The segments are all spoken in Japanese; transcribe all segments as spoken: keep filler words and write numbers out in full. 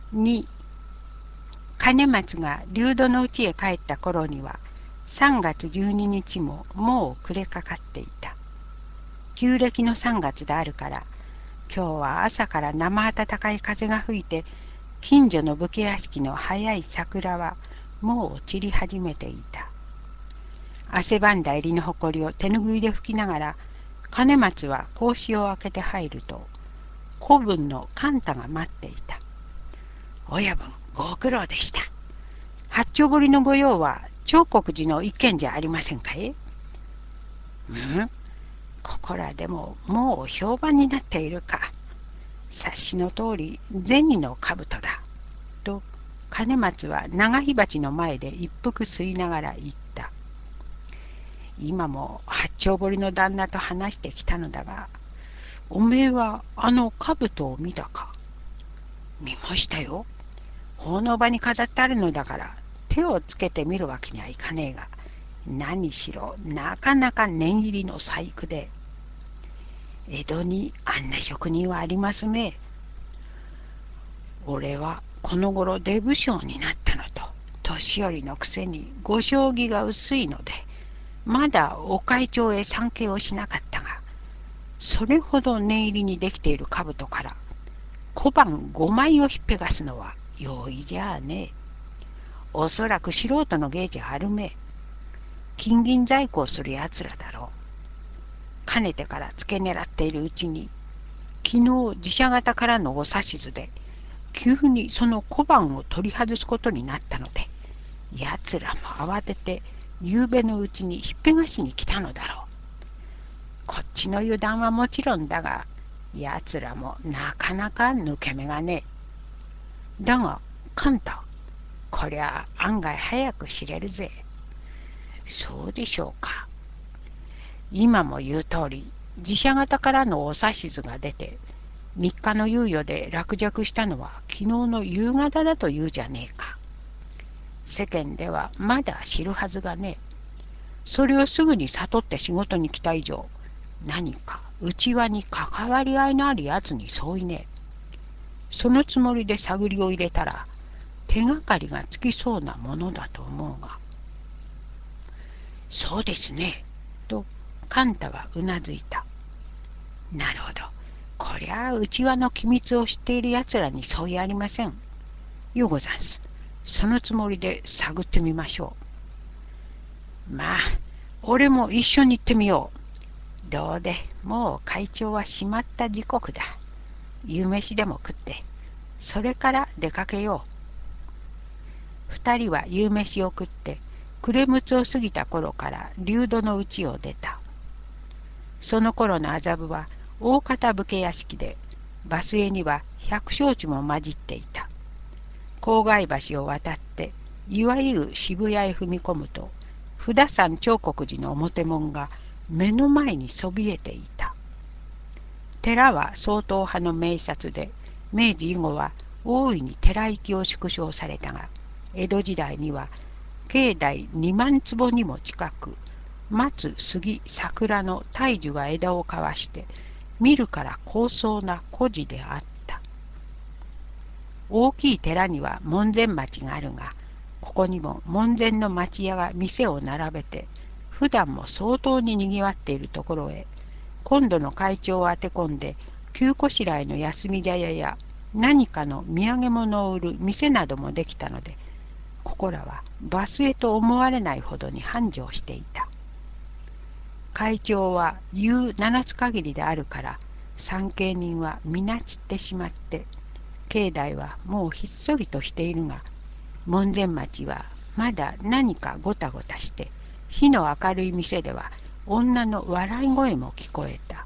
に、兼松が流土の家へ帰った頃には、さんがつじゅうににちももう暮れかかっていた。旧暦のさんがつであるから、今日は朝から生暖かい風が吹いて、近所の武家屋敷の早い桜はもう散り始めていた。汗ばんだ襟のほこりを手ぬぐいで拭きながら、兼松は格子を開けて入ると、子分の勘太が待っていた。親分、ご苦労でした。八丁堀の御用は長国寺の一軒じゃありませんかい？うん、ここらでももう評判になっているか。察しの通り銭の兜だ。と兼松は長火鉢の前で一服吸いながら言った。今も八丁堀の旦那と話してきたのだが、おめえはあの兜を見たか？見ましたよ。奉納場に飾ってあるのだから手をつけてみるわけにはいかねえが、何しろなかなか念入りの細工で。江戸にあんな職人はありますね。俺はこの頃出不精になったのと、年寄りのくせにご将棋が薄いので、まだお会長へ参詣をしなかったが、それほど念入りにできている兜から小判ごまいをひっぺがすのは容易じゃあねえ。おそらく素人の芸じゃあるめえ。金銀細工をするやつらだろう。かねてから付け狙っているうちに、昨日自社型からのお指図で急にその小判を取り外すことになったので、やつらも慌てて夕べのうちにひっぺがしに来たのだろう。こっちの油断はもちろんだが、やつらもなかなか抜け目がねえ。だが、カンタ、こりゃ案外早く知れるぜ。そうでしょうか。今も言う通り、自社型からのお指図が出て、みっかの猶予で落着したのは昨日の夕方だと言うじゃねえか。世間ではまだ知るはずがねえ。それをすぐに悟って仕事に来た以上、何か内輪に関わり合いのあるやつに相違ねえ。そのつもりで探りを入れたら、手がかりがつきそうなものだと思うが。そうですね。と、カンタはうなずいた。なるほど。こりゃあ内輪の機密を知っているやつらに相違ありません。ようござんす。そのつもりで探ってみましょう。まあ、俺も一緒に行ってみよう。どうでもう会長は閉まった時刻だ。夕飯でも食って、それから出かけよう。二人は夕飯を食って、暮れむつを過ぎた頃から流土の家を出た。その頃の麻布は大方武家屋敷で、バスへには百姓地も混じっていた。郊外橋を渡って、いわゆる渋谷へ踏み込むと、札山長国寺の表門が目の前にそびえていた。寺は総統派の名刹で、明治以後は大いに寺行きを縮小されたが、江戸時代には境内にまん坪にも近く、松、杉、桜の大樹が枝を交わして、見るから高壮な孤児であった。大きい寺には門前町があるが、ここにも門前の町屋が店を並べて、普段も相当ににぎわっているところへ、今度の会長を当て込んで、旧こしらえの休み茶屋や何かの土産物を売る店などもできたので、ここらはバスへと思われないほどに繁盛していた。会長は夕七つ限りであるから、参詣人は皆散ってしまって、境内はもうひっそりとしているが、門前町はまだ何かごたごたして、火の明るい店では女の笑い声も聞こえた。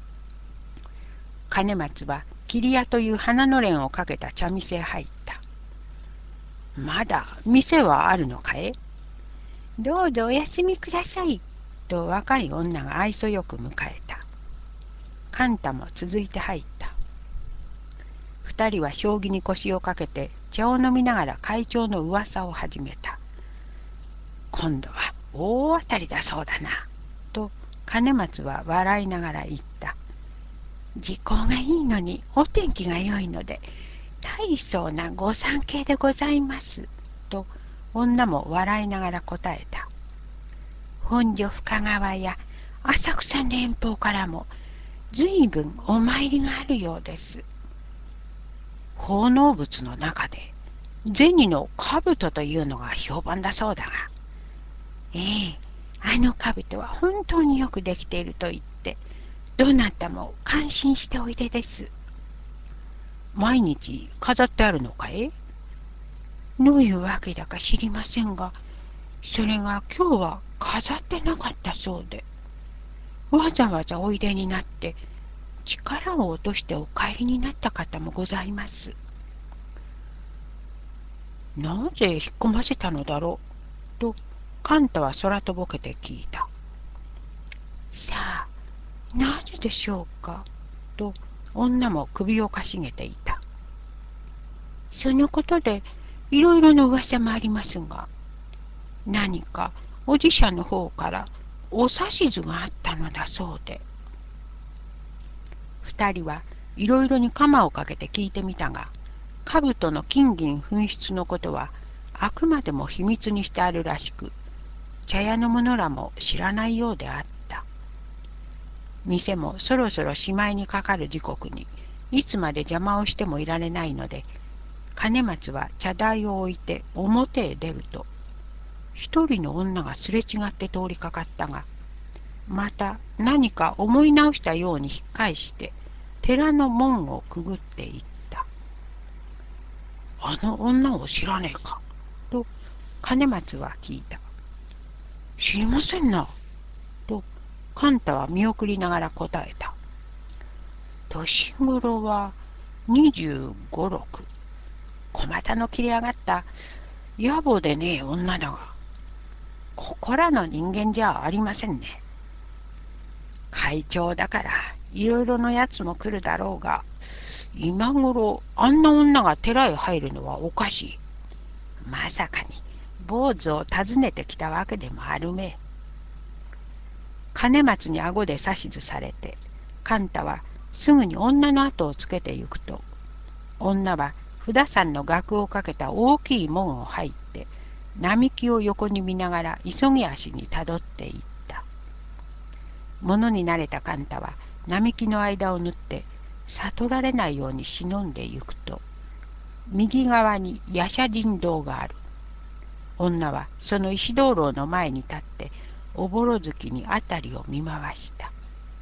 兼松は桐屋という花のれんをかけた茶店へ入った。まだ店はあるのかい？どうぞお休みください。と若い女が愛想よく迎えた。カンタも続いて入った。二人は将棋に腰をかけて茶を飲みながら会長の噂を始めた。今度は大当たりだそうだな。と兼松は笑いながら言った。時効がいいのにお天気が良いので、 大層なご参詣でございます。と女も笑いながら答えた。本所深川や浅草連峰からもずいぶんお参りがあるようです。奉納物の中で銭の兜というのが評判だそうだが、ええ、あの兜は本当によくできていると言って、どなたも感心しておいでです。毎日飾ってあるのかい？どういうわけだか知りませんが、それが今日は飾ってなかったそうで、わざわざおいでになって力を落としてお帰りになった方もございます。なぜ引っ込ませたのだろうと、カンタは空とぼけて聞いた。さあ、なぜでしょうかと、女も首をかしげていた。そのことでいろいろな噂もありますが、何かおじ社の方からお指図があったのだそうで。二人はいろいろに鎌をかけて聞いてみたが、兜の金銀紛失のことはあくまでも秘密にしてあるらしく、茶屋の者らも知らないようであった。店もそろそろしまいにかかる時刻にいつまで邪魔をしてもいられないので、兼松は茶台を置いて表へ出ると、一人の女がすれ違って通りかかったが、また何か思い直したように引っ返して寺の門をくぐっていった。あの女を知らねえかと兼松は聞いた。知りませんなとカンタは見送りながら答えた。年頃は二十五六、小股の切れ上がった野暮でねえ女だが、ここらの人間じゃありませんね。会長だからいろいろのやつも来るだろうが、今頃あんな女が寺へ入るのはおかしい。まさかに坊主を訪ねてきたわけでもあるめえ。兼松に顎で指図されて、カンタはすぐに女の後をつけてゆくと、女は札山の額をかけた大きい門を入って、並木を横に見ながら急ぎ足にたどっていった。物に慣れたカンタは並木の間を縫って悟られないように忍んでゆくと、右側に夜叉神堂がある。女はその石灯籠の前に立っておぼろ月に辺りを見回した。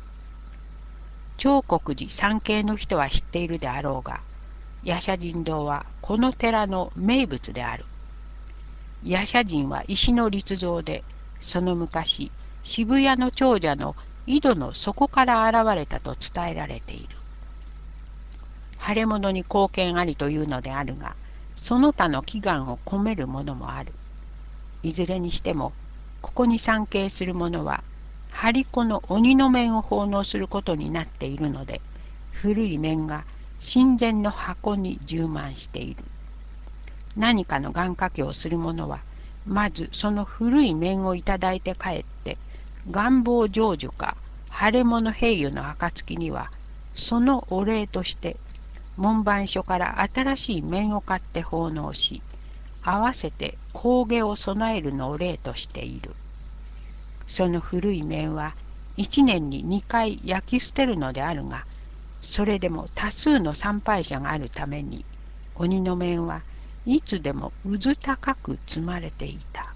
長国寺参詣の人は知っているであろうが、夜叉神堂はこの寺の名物である。夜叉神は石の立像で、その昔渋谷の長者の井戸の底から現れたと伝えられている。腫れ物に貢献ありというのであるが、その他の祈願を込めるものもある。いずれにしても、ここに参詣する者は、張り子の鬼の面を奉納することになっているので、古い面が神前の箱に充満している。何かの願掛けをする者は、まずその古い面をいただいて帰って、願望成就か腫れ物平癒の暁には、そのお礼として、門番所から新しい面を買って奉納し、合わせて香下を備えるのを例としている。その古い面は一年に二回焼き捨てるのであるが、それでも多数の参拝者があるために、鬼の面はいつでもうず高く積まれていた。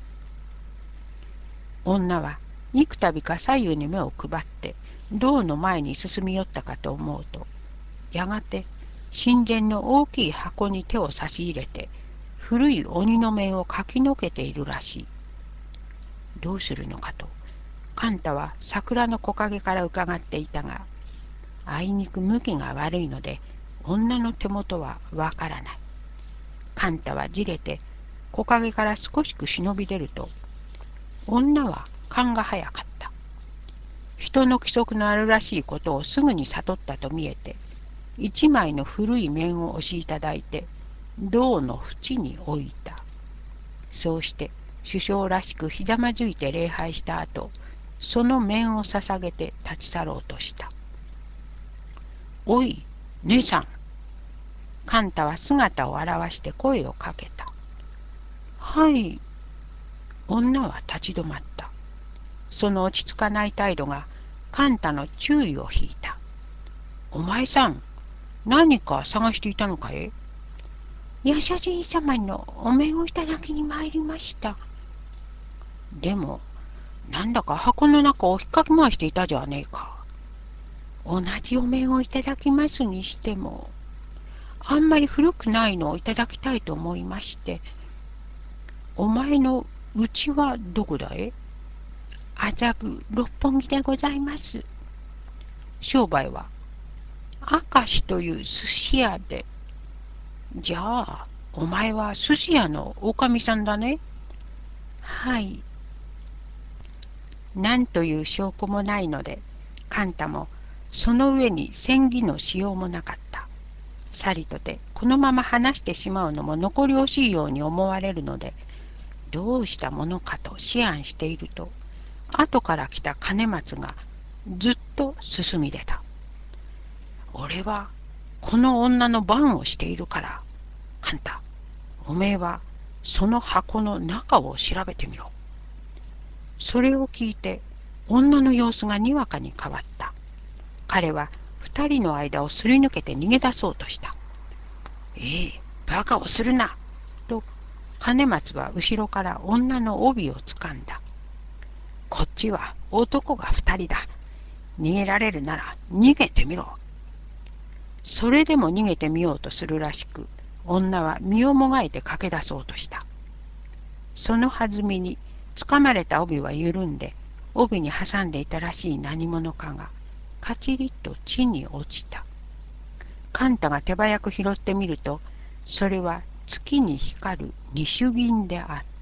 女は幾度か左右に目を配って銅の前に進み寄ったかと思うと、やがて神前の大きい箱に手を差し入れて、古い鬼の面をかきのけているらしい。どうするのかと、カンタは桜の木陰から伺っていたが、あいにく向きが悪いので、女の手元はわからない。カンタはじれて、木陰から少しく忍び出ると、女は勘が早かった。人の規則のあるらしいことをすぐに悟ったと見えて、一枚の古い面を押しいただいて、銅の縁に置いた。そうして首相らしくひざまずいて礼拝した後、その面を捧げて立ち去ろうとした。おい、姉さん。 カンタは姿を現して声をかけた。はい。女は立ち止まった。その落ち着かない態度がカンタの注意を引いた。お前さん、何か探していたのかい？ヤシャジン様のお面をいただきに参りました。でも、なんだか箱の中を引っかき回していたじゃねえか。同じお面をいただきますにしても、あんまり古くないのをいただきたいと思いまして。お前の家はどこだい？麻布六本木でございます。商売は？明石という寿司屋で。じゃあ、お前は寿司屋のおかみさんだね。はい。なんという証拠もないので、カンタもその上に詮議のしようもなかった。さりとてこのまま話してしまうのも残り惜しいように思われるので、どうしたものかと思案していると、後から来た兼松がずっと進み出た。俺はこの女の番をしているから、カンタ、おめえはその箱の中を調べてみろ。それを聞いて女の様子がにわかに変わった。彼は二人の間をすり抜けて逃げ出そうとした。ええ、バカをするなと兼松は後ろから女の帯をつかんだ。こっちは男が二人だ。逃げられるなら逃げてみろ。それでも逃げてみようとするらしく、女は身をもがいて駆け出そうとした。その弾みにつかまれた帯は緩んで、帯に挟んでいたらしい何者かがカチリと地に落ちた。カンタが手早く拾ってみると、それは月に光る二種銀であった。